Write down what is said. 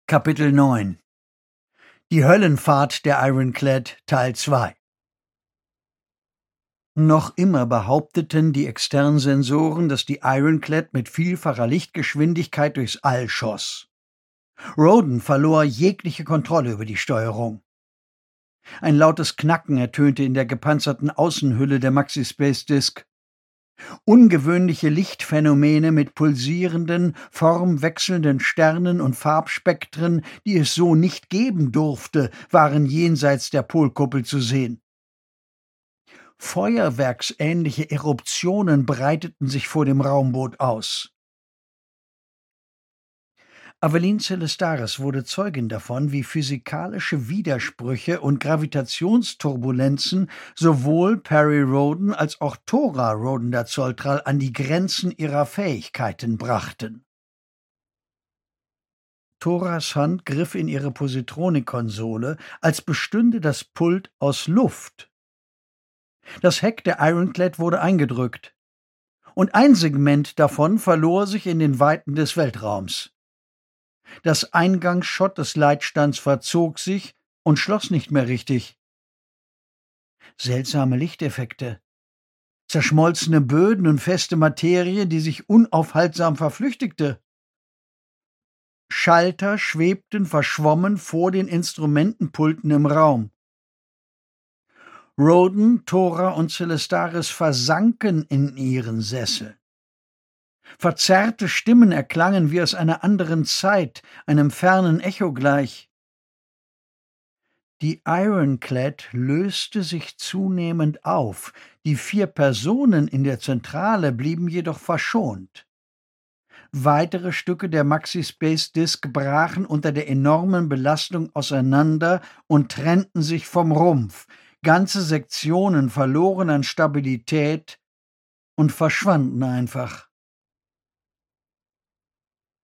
Kapitel 9 Die Höllenfahrt der Ironclad Teil 2 Noch immer behaupteten die Externsensoren, dass die Ironclad mit vielfacher Lichtgeschwindigkeit durchs All schoss. Roden verlor jegliche Kontrolle über die Steuerung. Ein lautes Knacken ertönte in der gepanzerten Außenhülle der Maxi-Space Disk. Ungewöhnliche Lichtphänomene mit pulsierenden, formwechselnden Sternen und Farbspektren, die es so nicht geben durfte, waren jenseits der Polkuppel zu sehen. Feuerwerksähnliche Eruptionen breiteten sich vor dem Raumboot aus. Aveline Celestaris wurde Zeugin davon, wie physikalische Widersprüche und Gravitationsturbulenzen sowohl Perry Rhodan als auch Thora Rhodan der Zolltral an die Grenzen ihrer Fähigkeiten brachten. Thoras Hand griff in ihre Positronik-Konsole, als bestünde das Pult aus Luft. Das Heck der Ironclad wurde eingedrückt, und ein Segment davon verlor sich in den Weiten des Weltraums. Das Eingangsschott des Leitstands verzog sich und schloss nicht mehr richtig. Seltsame Lichteffekte, zerschmolzene Böden und feste Materie, die sich unaufhaltsam verflüchtigte. Schalter schwebten verschwommen vor den Instrumentenpulten im Raum. Rhodan, Thora und Celestaris versanken in ihren Sesseln. Verzerrte Stimmen erklangen wie aus einer anderen Zeit, einem fernen Echo gleich. Die Ironclad löste sich zunehmend auf, die 4 Personen in der Zentrale blieben jedoch verschont. Weitere Stücke der Maxi-Space Disk brachen unter der enormen Belastung auseinander und trennten sich vom Rumpf. Ganze Sektionen verloren an Stabilität und verschwanden einfach.